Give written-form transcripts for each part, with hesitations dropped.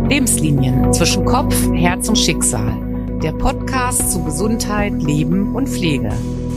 Lebenslinien zwischen Kopf, Herz und Schicksal. Der Podcast zu Gesundheit, Leben und Pflege.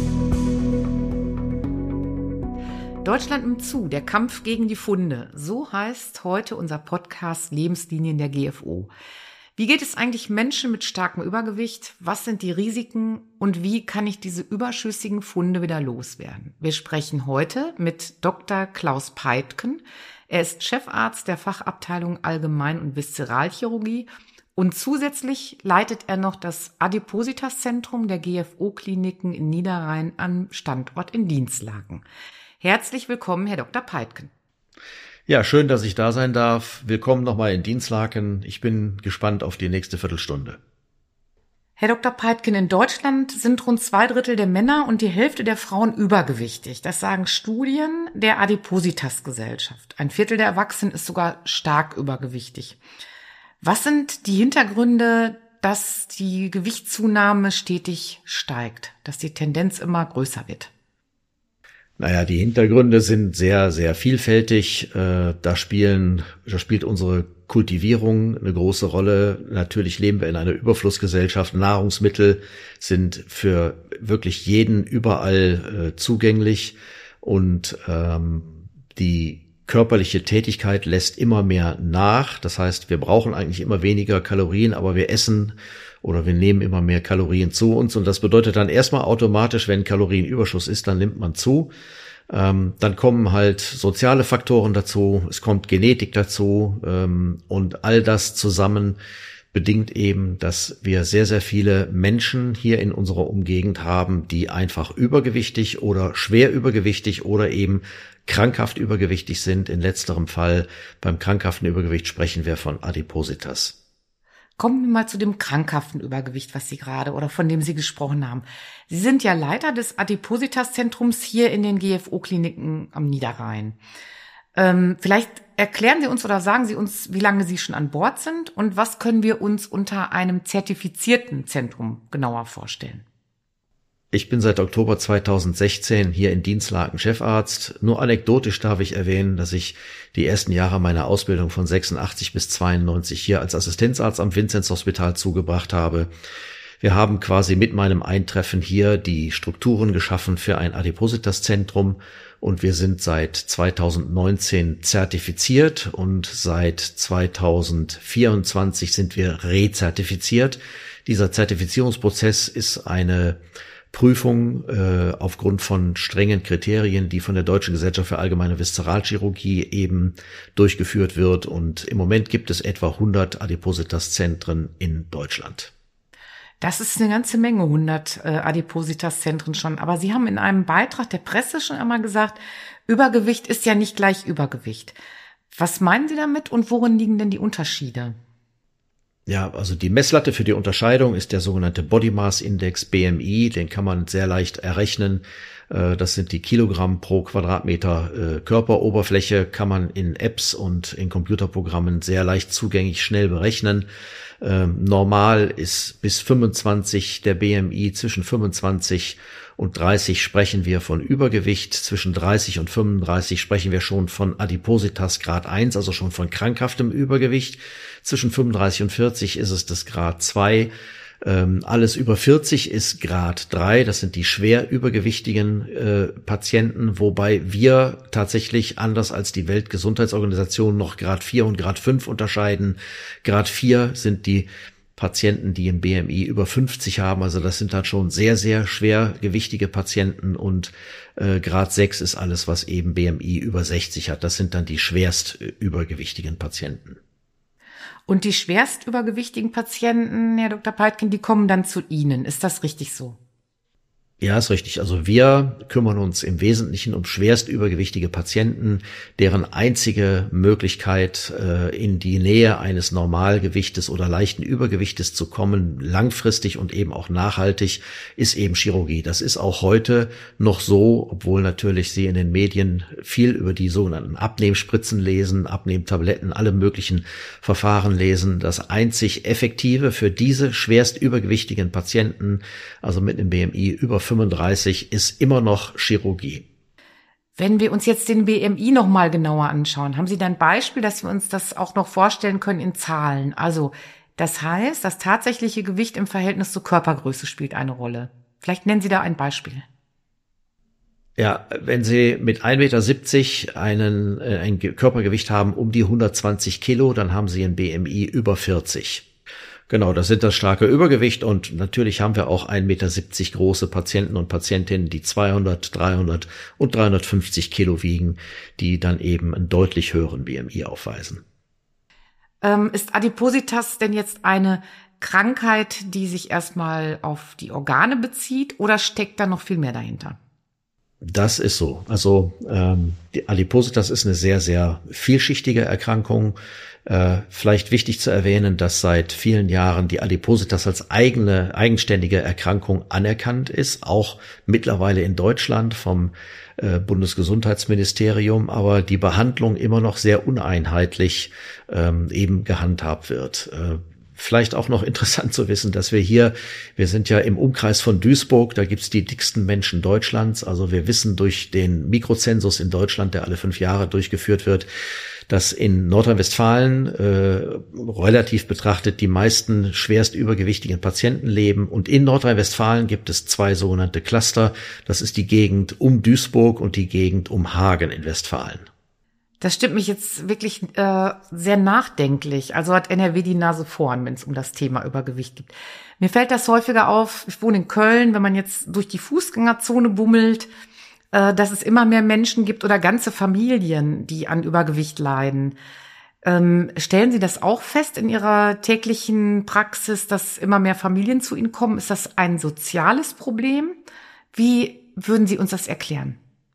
Deutschland nimmt zu, der Kampf gegen die Funde. So heißt heute unser Podcast Lebenslinien der GFO. Wie geht es eigentlich Menschen mit starkem Übergewicht? Was sind die Risiken und wie kann ich diese überschüssigen Funde wieder loswerden? Wir sprechen heute mit Dr. Klaus Peitken. Er ist Chefarzt der Fachabteilung Allgemein- und Viszeralchirurgie und zusätzlich leitet er noch das Adipositas-Zentrum der GFO-Kliniken in Niederrhein am Standort in Dinslaken. Herzlich willkommen, Herr Dr. Peitken. Ja, schön, dass ich da sein darf. Willkommen nochmal in Dinslaken. Ich bin gespannt auf die nächste Viertelstunde. Herr Dr. Peitken, in Deutschland sind rund 2/3 der Männer und die Hälfte der Frauen übergewichtig. Das sagen Studien der Adipositas-Gesellschaft. 1/4 der Erwachsenen ist sogar stark übergewichtig. Was sind die Hintergründe, dass die Gewichtszunahme stetig steigt, dass die Tendenz immer größer wird? Naja, die Hintergründe sind sehr, sehr vielfältig. Da spielt unsere Kultivierung eine große Rolle. Natürlich leben wir in einer Überflussgesellschaft. Nahrungsmittel sind für wirklich jeden überall zugänglich und die körperliche Tätigkeit lässt immer mehr nach. Das heißt, wir brauchen eigentlich immer weniger Kalorien, aber wir essen oder wir nehmen immer mehr Kalorien zu uns. Und das bedeutet dann erstmal automatisch, wenn Kalorienüberschuss ist, dann nimmt man zu. Dann kommen halt soziale Faktoren dazu, es kommt Genetik dazu und all das zusammen bedingt eben, dass wir sehr, sehr viele Menschen hier in unserer Umgegend haben, die einfach übergewichtig oder schwer übergewichtig oder eben krankhaft übergewichtig sind. In letzterem Fall, beim krankhaften Übergewicht sprechen wir von Adipositas. Kommen wir mal zu dem krankhaften Übergewicht, was Sie gerade oder von dem Sie gesprochen haben. Sie sind ja Leiter des Adipositas-Zentrums hier in den GFO-Kliniken am Niederrhein. Vielleicht erklären Sie uns oder sagen Sie uns, wie lange Sie schon an Bord sind und was können wir uns unter einem zertifizierten Zentrum genauer vorstellen? Ich bin seit Oktober 2016 hier in Dinslaken Chefarzt. Nur anekdotisch darf ich erwähnen, dass ich die ersten Jahre meiner Ausbildung von 86 bis 92 hier als Assistenzarzt am Vinzenz-Hospital zugebracht habe. Wir haben quasi mit meinem Eintreffen hier die Strukturen geschaffen für ein Adipositas-Zentrum und wir sind seit 2019 zertifiziert und seit 2024 sind wir rezertifiziert. Dieser Zertifizierungsprozess ist eine Prüfung aufgrund von strengen Kriterien, die von der Deutschen Gesellschaft für allgemeine Viszeralchirurgie eben durchgeführt wird. Und im Moment gibt es etwa 100 Adipositas-Zentren in Deutschland. Das ist eine ganze Menge, 100 Adipositas-Zentren schon. Aber Sie haben in einem Beitrag der Presse schon einmal gesagt, Übergewicht ist ja nicht gleich Übergewicht. Was meinen Sie damit und worin liegen denn die Unterschiede? Ja, also die Messlatte für die Unterscheidung ist der sogenannte Body Mass Index, BMI. Den kann man sehr leicht errechnen. Das sind die Kilogramm pro Quadratmeter Körperoberfläche, kann man in Apps und in Computerprogrammen sehr leicht zugänglich schnell berechnen. Normal ist bis 25 der BMI, zwischen 25 und 30 sprechen wir von Übergewicht, zwischen 30 und 35 sprechen wir schon von Adipositas Grad 1, also schon von krankhaftem Übergewicht. Zwischen 35 und 40 ist es das Grad 2. Alles über 40 ist Grad 3, das sind die schwer übergewichtigen Patienten, wobei wir tatsächlich anders als die Weltgesundheitsorganisation noch Grad 4 und Grad 5 unterscheiden. Grad 4 sind die Patienten, die im BMI über 50 haben, also das sind dann schon sehr, sehr schwergewichtige Patienten und Grad 6 ist alles, was eben BMI über 60 hat. Das sind dann die schwerst übergewichtigen Patienten. Und die schwerst übergewichtigen Patienten, Herr Dr. Peitken, die kommen dann zu Ihnen. Ist das richtig so? Ja, ist richtig. Also wir kümmern uns im Wesentlichen um schwerst übergewichtige Patienten, deren einzige Möglichkeit, in die Nähe eines Normalgewichtes oder leichten Übergewichtes zu kommen, langfristig und eben auch nachhaltig, ist eben Chirurgie. Das ist auch heute noch so, obwohl natürlich Sie in den Medien viel über die sogenannten Abnehmspritzen lesen, Abnehmtabletten, alle möglichen Verfahren lesen. Das einzig Effektive für diese schwerst übergewichtigen Patienten, also mit einem BMI über 35, ist immer noch Chirurgie. Wenn wir uns jetzt den BMI noch mal genauer anschauen, haben Sie da ein Beispiel, dass wir uns das auch noch vorstellen können in Zahlen? Also das heißt, das tatsächliche Gewicht im Verhältnis zur Körpergröße spielt eine Rolle. Vielleicht nennen Sie da ein Beispiel. Ja, wenn Sie mit 1,70 Meter ein Körpergewicht haben um die 120 Kilo, dann haben Sie ein BMI über 40. Genau, das sind das starke Übergewicht und natürlich haben wir auch 1,70 Meter große Patienten und Patientinnen, die 200, 300 und 350 Kilo wiegen, die dann eben einen deutlich höheren BMI aufweisen. Ist Adipositas denn jetzt eine Krankheit, die sich erstmal auf die Organe bezieht oder steckt da noch viel mehr dahinter? Das ist so. Also die Adipositas ist eine sehr, sehr vielschichtige Erkrankung. Vielleicht wichtig zu erwähnen, dass seit vielen Jahren die Adipositas als eigenständige Erkrankung anerkannt ist, auch mittlerweile in Deutschland vom Bundesgesundheitsministerium, aber die Behandlung immer noch sehr uneinheitlich eben gehandhabt wird. Vielleicht auch noch interessant zu wissen, dass wir sind ja im Umkreis von Duisburg, da gibt's die dicksten Menschen Deutschlands. Also wir wissen durch den Mikrozensus in Deutschland, der alle 5 Jahre durchgeführt wird, dass in Nordrhein-Westfalen relativ betrachtet die meisten schwerst übergewichtigen Patienten leben. Und in Nordrhein-Westfalen gibt es 2 sogenannte Cluster. Das ist die Gegend um Duisburg und die Gegend um Hagen in Westfalen. Das stimmt mich jetzt wirklich sehr nachdenklich. Also hat NRW die Nase vorn, wenn es um das Thema Übergewicht geht. Mir fällt das häufiger auf, ich wohne in Köln, wenn man jetzt durch die Fußgängerzone bummelt, dass es immer mehr Menschen gibt oder ganze Familien, die an Übergewicht leiden. Stellen Sie das auch fest in Ihrer täglichen Praxis, dass immer mehr Familien zu Ihnen kommen? Ist das ein soziales Problem? Wie würden Sie uns das erklären?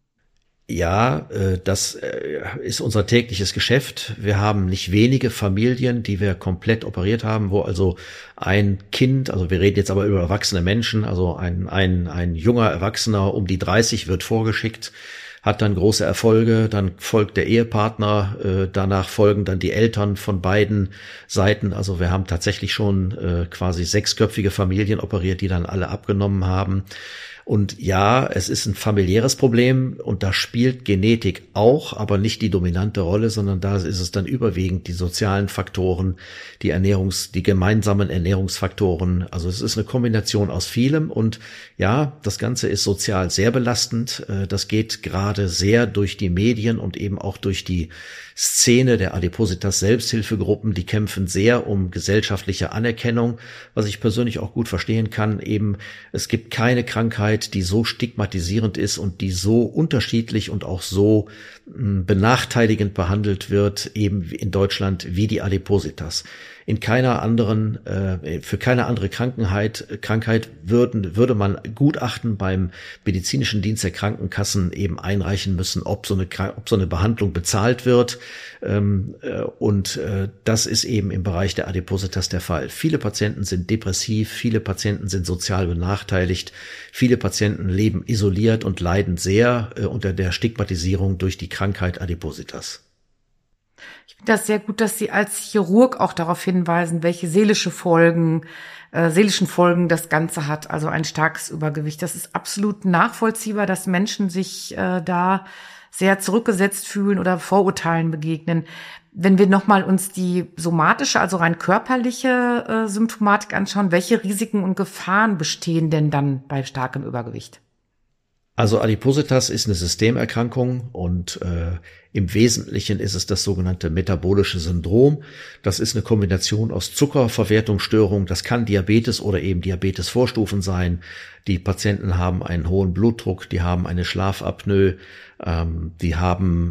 Ja, das ist unser tägliches Geschäft. Wir haben nicht wenige Familien, die wir komplett operiert haben, wo also ein Kind, also wir reden jetzt aber über erwachsene Menschen, also ein junger Erwachsener um die 30 wird vorgeschickt, hat dann große Erfolge, dann folgt der Ehepartner, danach folgen dann die Eltern von beiden Seiten. Also wir haben tatsächlich schon quasi 6-köpfige Familien operiert, die dann alle abgenommen haben. Und ja, es ist ein familiäres Problem und da spielt Genetik auch, aber nicht die dominante Rolle, sondern da ist es dann überwiegend die sozialen Faktoren, die gemeinsamen Ernährungsfaktoren. Also es ist eine Kombination aus vielem und ja, das Ganze ist sozial sehr belastend. Das geht gerade sehr durch die Medien und eben auch durch die Szene der Adipositas-Selbsthilfegruppen, die kämpfen sehr um gesellschaftliche Anerkennung, was ich persönlich auch gut verstehen kann. Eben, es gibt keine Krankheit, die so stigmatisierend ist und die so unterschiedlich und auch so benachteiligend behandelt wird, eben in Deutschland wie die Adipositas. Für keine andere Krankheit würde man Gutachten beim medizinischen Dienst der Krankenkassen eben einreichen müssen, ob so eine Behandlung bezahlt wird. Das ist eben im Bereich der Adipositas der Fall. Viele Patienten sind depressiv, viele Patienten sind sozial benachteiligt, viele Patienten leben isoliert und leiden sehr unter der Stigmatisierung durch die Krankheit Adipositas. Ich finde das sehr gut, dass Sie als Chirurg auch darauf hinweisen, welche seelischen Folgen das Ganze hat, also ein starkes Übergewicht. Das ist absolut nachvollziehbar, dass Menschen sich da sehr zurückgesetzt fühlen oder Vorurteilen begegnen. Wenn wir nochmal uns die somatische, also rein körperliche Symptomatik anschauen, welche Risiken und Gefahren bestehen denn dann bei starkem Übergewicht? Also Adipositas ist eine Systemerkrankung und im Wesentlichen ist es das sogenannte metabolische Syndrom. Das ist eine Kombination aus Zuckerverwertungsstörung. Das kann Diabetes oder eben Diabetesvorstufen sein. Die Patienten haben einen hohen Blutdruck, die haben eine Schlafapnoe, die haben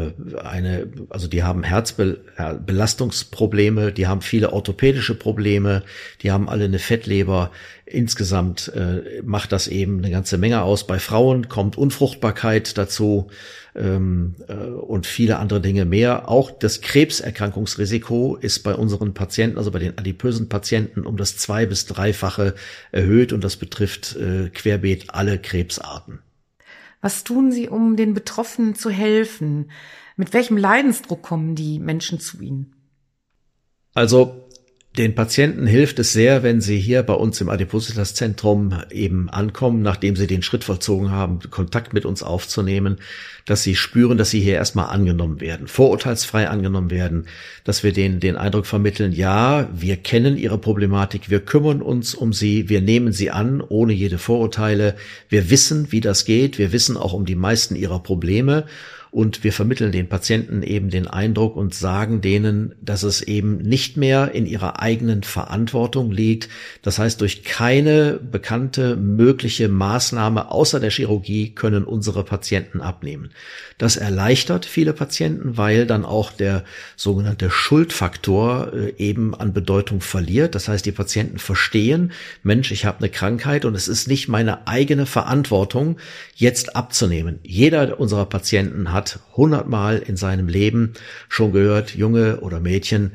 Herzbelastungsprobleme, die haben viele orthopädische Probleme, die haben alle eine Fettleber. Insgesamt macht das eben eine ganze Menge aus. Bei Frauen kommt Unfruchtbarkeit dazu und viele andere Dinge mehr. Auch das Krebserkrankungsrisiko ist bei unseren Patienten, also bei den adipösen Patienten, um das 2- bis 3-fache erhöht und das betrifft querbeet alle Krebsarten. Was tun Sie, um den Betroffenen zu helfen? Mit welchem Leidensdruck kommen die Menschen zu Ihnen? Also Den Patienten hilft es sehr, wenn sie hier bei uns im Adipositas-Zentrum eben ankommen, nachdem sie den Schritt vollzogen haben, Kontakt mit uns aufzunehmen, dass sie spüren, dass sie hier erstmal angenommen werden, vorurteilsfrei angenommen werden, dass wir denen den Eindruck vermitteln, ja, wir kennen ihre Problematik, wir kümmern uns um sie, wir nehmen sie an, ohne jede Vorurteile, wir wissen, wie das geht, wir wissen auch um die meisten ihrer Probleme. Und wir vermitteln den Patienten eben den Eindruck und sagen denen, dass es eben nicht mehr in ihrer eigenen Verantwortung liegt. Das heißt, durch keine bekannte mögliche Maßnahme außer der Chirurgie können unsere Patienten abnehmen. Das erleichtert viele Patienten, weil dann auch der sogenannte Schuldfaktor eben an Bedeutung verliert. Das heißt, die Patienten verstehen, Mensch, ich habe eine Krankheit und es ist nicht meine eigene Verantwortung, jetzt abzunehmen. Jeder unserer Patienten hat 100-mal in seinem Leben schon gehört, Junge oder Mädchen,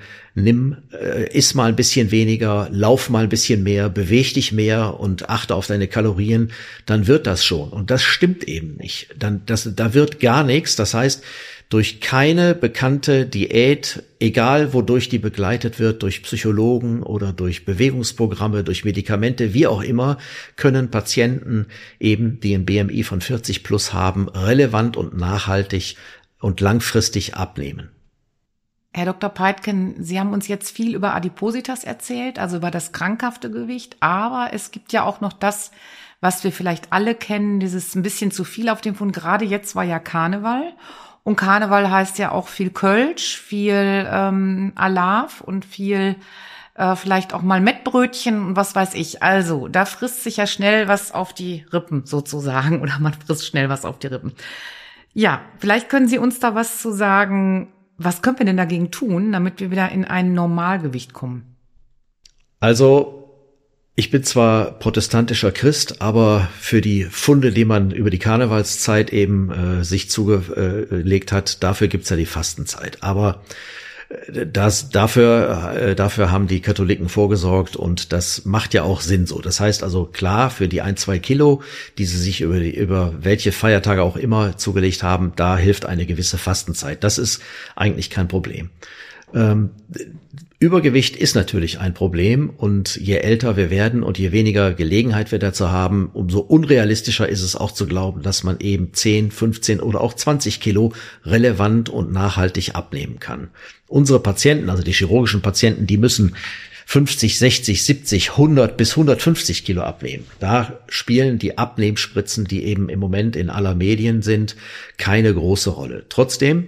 iss mal ein bisschen weniger, lauf mal ein bisschen mehr, beweg dich mehr und achte auf deine Kalorien, dann wird das schon. Und das stimmt eben nicht. Da wird gar nichts. Das heißt, durch keine bekannte Diät, egal wodurch die begleitet wird, durch Psychologen oder durch Bewegungsprogramme, durch Medikamente, wie auch immer, können Patienten eben, die ein BMI von 40 plus haben, relevant und nachhaltig und langfristig abnehmen. Herr Dr. Peitgen, Sie haben uns jetzt viel über Adipositas erzählt, also über das krankhafte Gewicht, aber es gibt ja auch noch das, was wir vielleicht alle kennen, dieses ein bisschen zu viel auf dem Pfund. Gerade jetzt war ja Karneval. Und Karneval heißt ja auch viel Kölsch, viel Alav und viel vielleicht auch mal Mettbrötchen und was weiß ich. Also da frisst sich ja schnell was auf die Rippen sozusagen oder man frisst schnell was auf die Rippen. Ja, vielleicht können Sie uns da was zu sagen. Was können wir denn dagegen tun, damit wir wieder in ein Normalgewicht kommen? Also ich bin zwar protestantischer Christ, aber für die Funde, die man über die Karnevalszeit eben sich zugelegt hat, dafür gibt's ja die Fastenzeit. Aber dafür haben die Katholiken vorgesorgt und das macht ja auch Sinn so. Das heißt also klar, für die 1-2 Kilo, die sie sich über welche Feiertage auch immer zugelegt haben, da hilft eine gewisse Fastenzeit. Das ist eigentlich kein Problem. Übergewicht ist natürlich ein Problem und je älter wir werden und je weniger Gelegenheit wir dazu haben, umso unrealistischer ist es auch zu glauben, dass man eben 10, 15 oder auch 20 Kilo relevant und nachhaltig abnehmen kann. Unsere Patienten, also die chirurgischen Patienten, die müssen 50, 60, 70, 100 bis 150 Kilo abnehmen. Da spielen die Abnehmspritzen, die eben im Moment in aller Medien sind, keine große Rolle. Trotzdem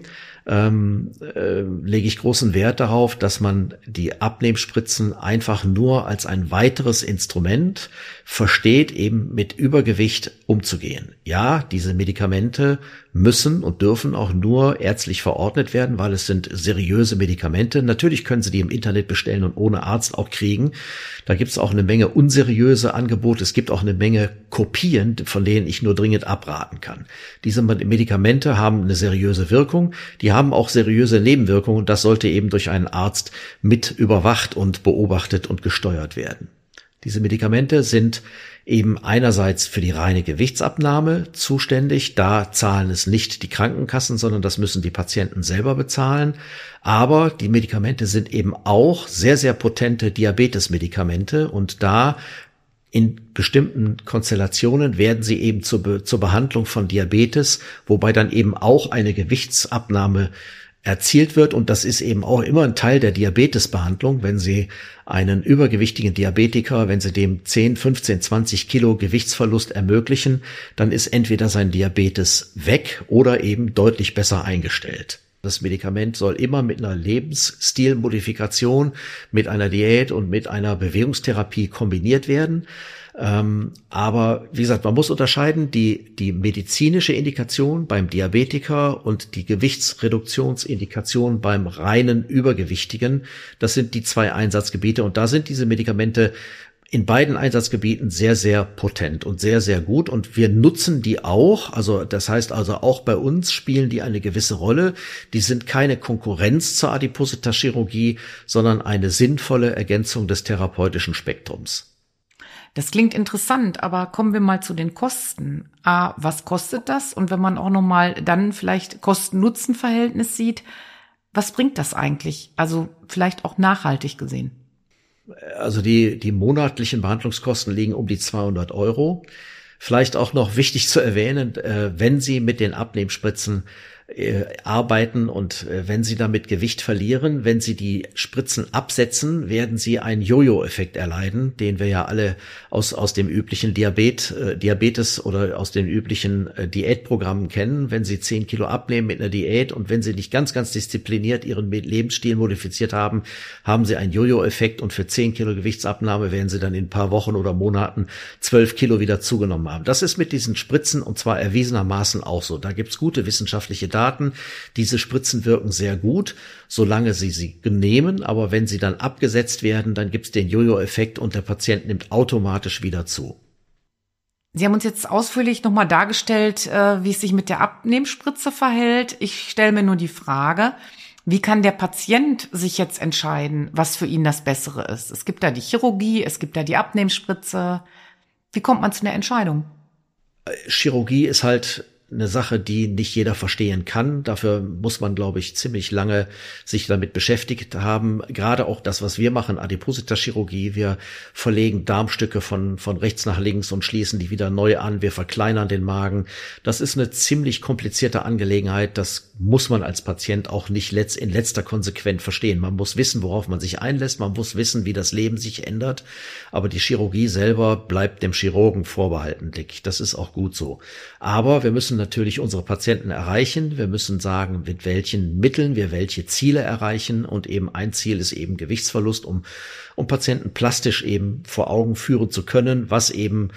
lege ich großen Wert darauf, dass man die Abnehmspritzen einfach nur als ein weiteres Instrument versteht, eben mit Übergewicht umzugehen. Ja, diese Medikamente müssen und dürfen auch nur ärztlich verordnet werden, weil es sind seriöse Medikamente. Natürlich können Sie die im Internet bestellen und ohne Arzt auch kriegen. Da gibt es auch eine Menge unseriöse Angebote. Es gibt auch eine Menge Kopien, von denen ich nur dringend abraten kann. Diese Medikamente haben eine seriöse Wirkung. Die haben auch seriöse Nebenwirkungen und das sollte eben durch einen Arzt mit überwacht und beobachtet und gesteuert werden. Diese Medikamente sind eben einerseits für die reine Gewichtsabnahme zuständig. Da zahlen es nicht die Krankenkassen, sondern das müssen die Patienten selber bezahlen. Aber die Medikamente sind eben auch sehr, sehr potente Diabetesmedikamente und da in bestimmten Konstellationen werden sie eben zur Behandlung von Diabetes, wobei dann eben auch eine Gewichtsabnahme erzielt wird und das ist eben auch immer ein Teil der Diabetesbehandlung. Wenn Sie einen übergewichtigen Diabetiker, wenn Sie dem 10, 15, 20 Kilo Gewichtsverlust ermöglichen, dann ist entweder sein Diabetes weg oder eben deutlich besser eingestellt. Das Medikament soll immer mit einer Lebensstilmodifikation, mit einer Diät und mit einer Bewegungstherapie kombiniert werden. Aber wie gesagt, man muss unterscheiden, die medizinische Indikation beim Diabetiker und die Gewichtsreduktionsindikation beim reinen Übergewichtigen. Das sind die zwei Einsatzgebiete und da sind diese Medikamente in beiden Einsatzgebieten sehr, sehr potent und sehr, sehr gut und wir nutzen die auch. Also das heißt also auch bei uns spielen die eine gewisse Rolle. Die sind keine Konkurrenz zur Adipositas-Chirurgie, sondern eine sinnvolle Ergänzung des therapeutischen Spektrums. Das klingt interessant, aber kommen wir mal zu den Kosten. Was kostet das? Und wenn man auch nochmal dann vielleicht Kosten-Nutzen-Verhältnis sieht, was bringt das eigentlich? Also vielleicht auch nachhaltig gesehen. Also die monatlichen Behandlungskosten liegen um die 200 €. Vielleicht auch noch wichtig zu erwähnen, wenn Sie mit den Abnehmspritzen arbeiten und wenn Sie damit Gewicht verlieren, wenn Sie die Spritzen absetzen, werden Sie einen Jojo-Effekt erleiden, den wir ja alle aus dem üblichen Diabetes oder aus den üblichen Diätprogrammen kennen. Wenn Sie 10 Kilo abnehmen mit einer Diät und wenn Sie nicht ganz, ganz diszipliniert Ihren Lebensstil modifiziert haben, haben Sie einen Jojo-Effekt und für 10 Kilo Gewichtsabnahme werden Sie dann in ein paar Wochen oder Monaten 12 Kilo wieder zugenommen haben. Das ist mit diesen Spritzen und zwar erwiesenermaßen auch so. Da gibt's gute wissenschaftliche Daten. Diese Spritzen wirken sehr gut, solange sie nehmen, aber wenn sie dann abgesetzt werden, dann gibt's den Jojo-Effekt und der Patient nimmt automatisch wieder zu. Sie haben uns jetzt ausführlich nochmal dargestellt, wie es sich mit der Abnehmspritze verhält. Ich stelle mir nur die Frage, wie kann der Patient sich jetzt entscheiden, was für ihn das Bessere ist? Es gibt da die Chirurgie, es gibt da die Abnehmspritze. Wie kommt man zu einer Entscheidung? Chirurgie ist halt eine Sache, die nicht jeder verstehen kann. Dafür muss man, glaube ich, ziemlich lange sich damit beschäftigt haben. Gerade auch das, was wir machen, Adipositas-Chirurgie. Wir verlegen Darmstücke von rechts nach links und schließen die wieder neu an. Wir verkleinern den Magen. Das ist eine ziemlich komplizierte Angelegenheit. Das muss man als Patient auch nicht in letzter Konsequenz verstehen. Man muss wissen, worauf man sich einlässt. Man muss wissen, wie das Leben sich ändert. Aber die Chirurgie selber bleibt dem Chirurgen vorbehalten, Dick. Das ist auch gut so. Aber wir müssen natürlich unsere Patienten erreichen. Wir müssen sagen, mit welchen Mitteln wir welche Ziele erreichen. Und eben ein Ziel ist eben Gewichtsverlust, um Patienten plastisch eben vor Augen führen zu können, was eben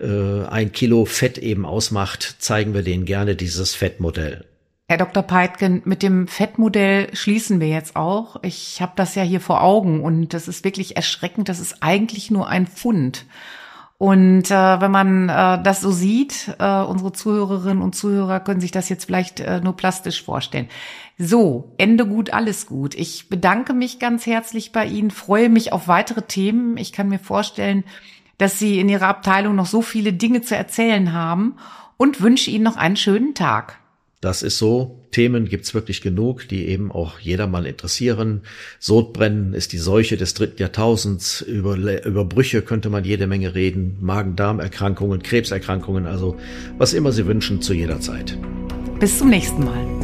1 Kilo Fett eben ausmacht, zeigen wir denen gerne dieses Fettmodell. Herr Dr. Peitgen, mit dem Fettmodell schließen wir jetzt auch. Ich habe das ja hier vor Augen und das ist wirklich erschreckend. Das ist eigentlich nur ein Pfund. Und wenn man das so sieht, unsere Zuhörerinnen und Zuhörer können sich das jetzt vielleicht nur plastisch vorstellen. So, Ende gut, alles gut. Ich bedanke mich ganz herzlich bei Ihnen, freue mich auf weitere Themen. Ich kann mir vorstellen, dass Sie in Ihrer Abteilung noch so viele Dinge zu erzählen haben und wünsche Ihnen noch einen schönen Tag. Das ist so. Themen gibt's wirklich genug, die eben auch jedermann interessieren. Sodbrennen ist die Seuche des 3. Jahrtausends. Über Brüche könnte man jede Menge reden. Magen-Darm-Erkrankungen, Krebserkrankungen, also was immer Sie wünschen, zu jeder Zeit. Bis zum nächsten Mal.